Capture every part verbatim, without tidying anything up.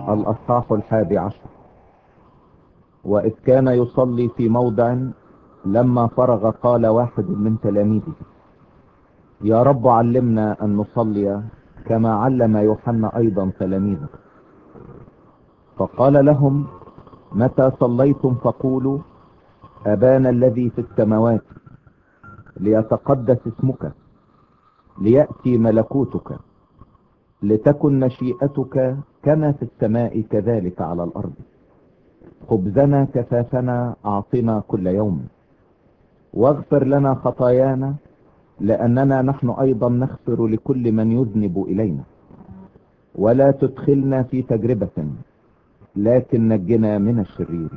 الأصحاح الحادي عشر. وإذ كان يصلي في موضع لما فرغ قال واحد من تلاميذه: يا رب علمنا أن نصلي كما علم يوحنا أيضا تلاميذه. فقال لهم: متى صليتم فقولوا: أبانا الذي في السماوات، ليتقدس اسمك، ليأتي ملكوتك، لتكن مشيئتك كما في السماء كذلك على الأرض. خبزنا كفافنا أعطنا كل يوم، واغفر لنا خطايانا لأننا نحن أيضا نغفر لكل من يذنب إلينا، ولا تدخلنا في تجربة لكن نجنا من الشرير.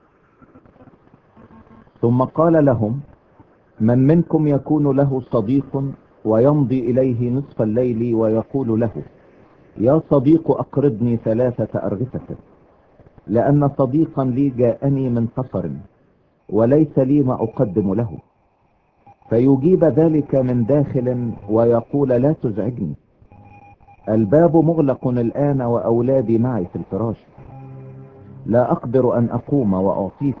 ثم قال لهم: من منكم يكون له صديق ويمضي إليه نصف الليل ويقول له: يا صديق أقرضني ثلاثة أرغفة، لأن صديقا لي جاءني من سفر وليس لي ما أقدم له. فيجيب ذلك من داخل ويقول: لا تزعجني، الباب مغلق الآن وأولادي معي في الفراش، لا أقدر أن أقوم وأعطيك.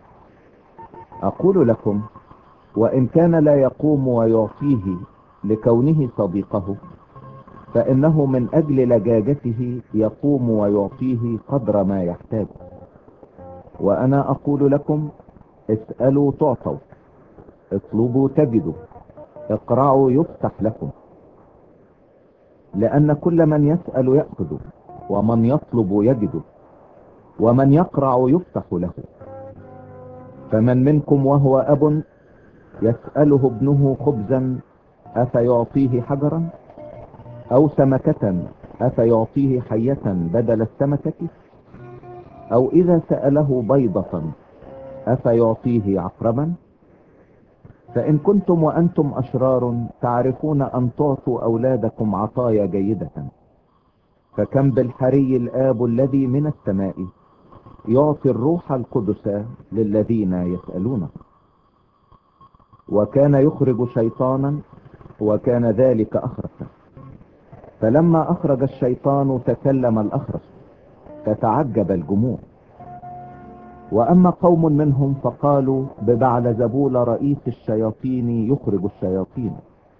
أقول لكم: وإن كان لا يقوم ويعطيه لكونه صديقه، فإنه من أجل لجاجته يقوم ويعطيه قدر ما يحتاج. وأنا أقول لكم: اسألوا تعطوا، اطلبوا تجدوا، اقرعوا يفتح لكم. لأن كل من يسأل يأخذ، ومن يطلب يجد، ومن يقرع يفتح له. فمن منكم وهو أب يسأله ابنه خبزا أفيعطيه حجرا، أو سمكة أفيعطيه حية بدل السمكة؟ أو إذا سأله بيضة أفيعطيه عقربا؟ فإن كنتم وأنتم أشرار تعرفون أن تعطوا أولادكم عطايا جيدة، فكم بالحري الآب الذي من السماء يعطي الروح القدس للذين يسألونه. وكان يخرج شيطانا وكان ذلك أخرس، فلما أخرج الشيطان تكلم الأخرس فتعجب الجموع. وأما قوم منهم فقالوا: ببعلزبول رئيس الشياطين يخرج الشياطين.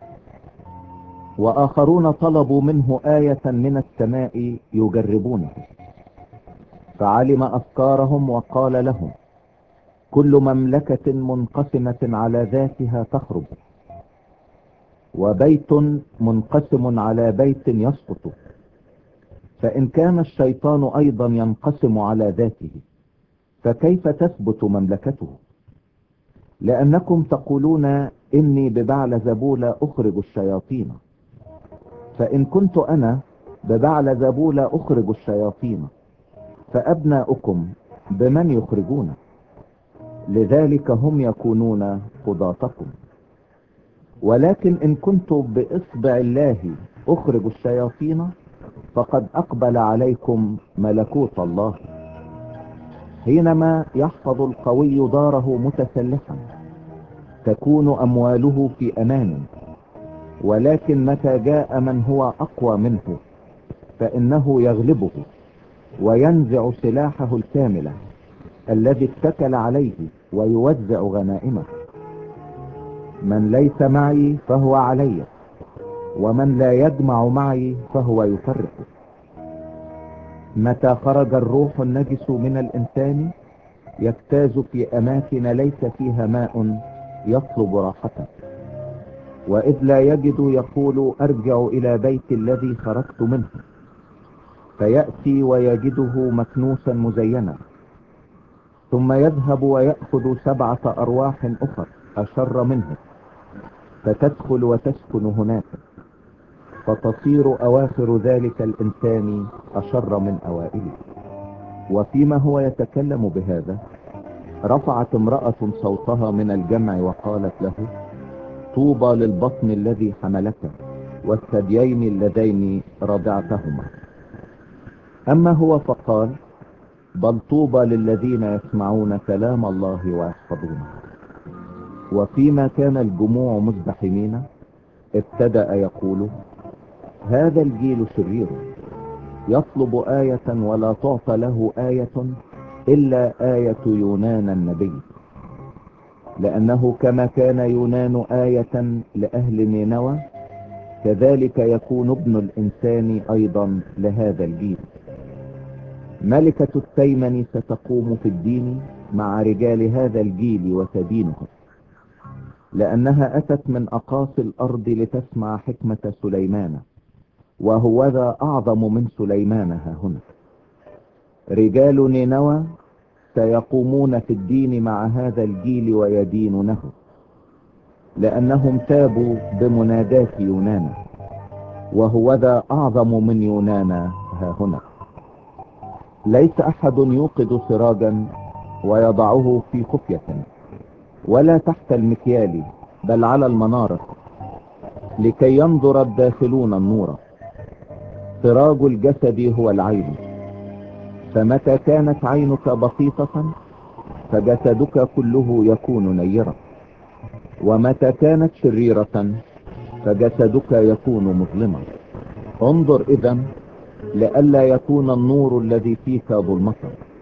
وآخرون طلبوا منه آية من السماء يجربونه، فعلم أفكارهم وقال لهم: كل مملكة منقسمة على ذاتها تخرب، وبيت منقسم على بيت يسقط. فإن كان الشيطان أيضا ينقسم على ذاته، فكيف تثبت مملكته؟ لأنكم تقولون: إني ببعلزبول أخرج الشياطين. فإن كنت أنا ببعلزبول أخرج الشياطين، فأبناؤكم بمن يخرجون؟ لذلك هم يكونون قضاتكم. ولكن إن كنت بإصبع الله أخرج الشياطين، فقد أقبل عليكم ملكوت الله. حينما يحفظ القوي داره متسلحا تكون أمواله في أمان، ولكن متى جاء من هو أقوى منه فإنه يغلبه وينزع سلاحه الكامل الذي اتكل عليه ويوزع غنائمه. من ليس معي فهو علي، ومن لا يجمع معي فهو يفرق. متى خرج الروح النجس من الإنسان يجتاز في أماكن ليس فيها ماء يطلب راحته، وإذ لا يجد يقول: أرجع إلى بيت الذي خرجت منه. فيأتي ويجده مكنوسا مزينا، ثم يذهب ويأخذ سبعة أرواح أخر أشر منه، فتدخل وتسكن هناك، فتصير أواخر ذلك الإنسان أشر من أوائله. وفيما هو يتكلم بهذا رفعت امرأة صوتها من الجمع وقالت له: طوبى للبطن الذي حملك والثديين اللذين رضعتهما. أما هو فقال: بل طوبى للذين يسمعون كلام الله ويحفظونه. وفيما كان الجموع مزدحمين ابتدأ يقول: هذا الجيل شرير، يطلب آية ولا تعطى له آية إلا آية يونان النبي، لأنه كما كان يونان آية لأهل نينوى كذلك يكون ابن الإنسان أيضا لهذا الجيل. ملكة التيمن ستقوم في الدين مع رجال هذا الجيل وتدينهم، لأنها أتت من أقاصي الأرض لتسمع حكمة سليمان، وهوذا أعظم من سليمان ها هنا. رجال نينوى سيقومون في الدين مع هذا الجيل ويدينونه، لأنهم تابوا بمنادات يونان، وهوذا أعظم من يونان ها هنا. ليس أحد يوقد سراجا ويضعه في خفية ولا تحت المكيال بل على المنارة لكي ينظر الداخلون النور. سراج الجسد هو العين، فمتى كانت عينك بسيطة فجسدك كله يكون نيرا، ومتى كانت شريرة فجسدك يكون مظلما. انظر إذن لئلا يكون النور الذي فيك ظلمة.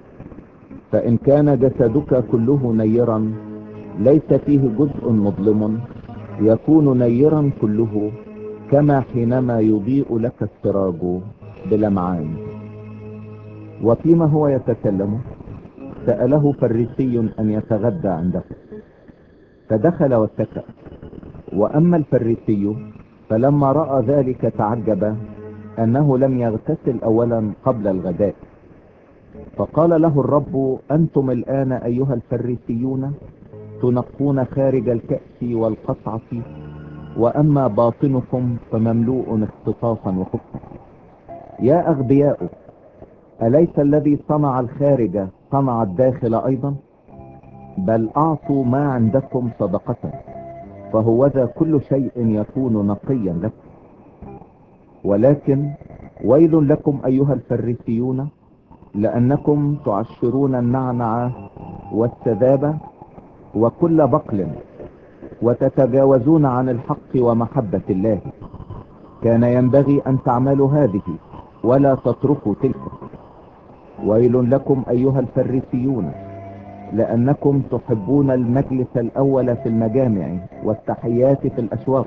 فإن كان جسدك كله نيرا ليس فيه جزء مظلم يكون نيرا كله، كما حينما يضيء لك السراج بلمعان. وفيما هو يتكلم سأله فريسي أن يتغدى عنده، فدخل واتكأ. وأما الفريسي فلما رأى ذلك تعجب أنه لم يغتسل أولا قبل الغداء، فقال له الرب: أنتم الآن أيها الفريسيون تنقون خارج الكأس والقصعة، وأما باطنكم فمملوء اختطافا وخبثا. يا أغبياء، أليس الذي صنع الخارج صنع الداخل أيضا؟ بل أعطوا ما عندكم صدقة، فهوذا كل شيء يكون نقيا لكم. ولكن ويل لكم أيها الفريسيون، لأنكم تعشرون النعنع والسذابة وكل بقل، وتتجاوزون عن الحق ومحبة الله. كان ينبغي أن تعملوا هذه ولا تتركوا تلك. ويل لكم أيها الفريسيون، لأنكم تحبون المجلس الأول في المجامع والتحيات في الأسواق.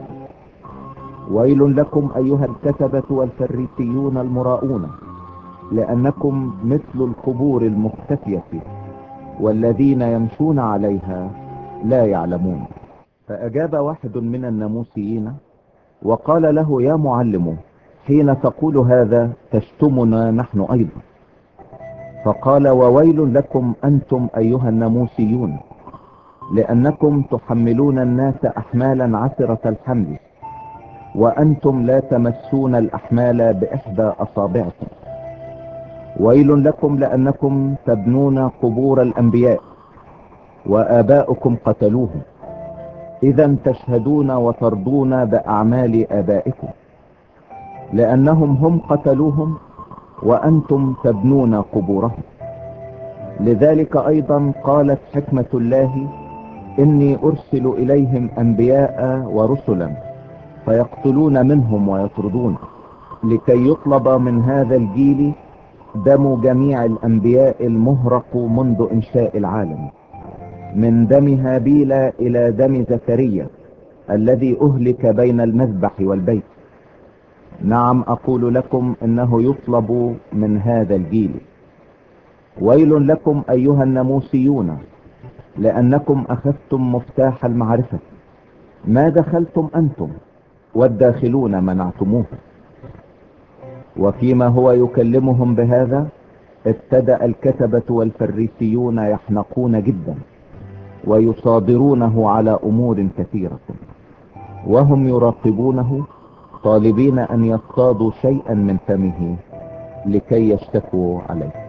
ويل لكم أيها الكتبة والفريسيون المراؤون، لأنكم مثل القبور المختفية والذين يمشون عليها لا يعلمون. فأجاب واحد من الناموسيين وقال له: يا معلم، حين تقول هذا تشتمنا نحن أيضا. فقال: وويل لكم أنتم أيها الناموسيون، لأنكم تحملون الناس أحمالا عسرة الحمل، وأنتم لا تمسون الأحمال بإحدى أصابعكم. ويل لكم لأنكم تبنون قبور الأنبياء وآباؤكم قتلوهم، إذا تشهدون وترضون بأعمال آبائكم، لأنهم هم قتلوهم وأنتم تبنون قبورهم. لذلك أيضا قالت حكمة الله: إني أرسل إليهم أنبياء ورسلا فيقتلون منهم ويطردون، لكي يطلب من هذا الجيل دم جميع الأنبياء المهرق منذ إنشاء العالم، من دم هابيل إلى دم زكريا الذي أهلك بين المذبح والبيت. نعم أقول لكم إنه يطلب من هذا الجيل. ويل لكم أيها الناموسيون، لأنكم أخذتم مفتاح المعرفة، ما دخلتم أنتم والداخلون منعتموه. وفيما هو يكلمهم بهذا ابتدأ الكتبة والفريسيون يحنقون جدا ويصادرونه على أمور كثيرة، وهم يراقبونه طالبين أن يصطادوا شيئا من فمه لكي يشتكوا عليه.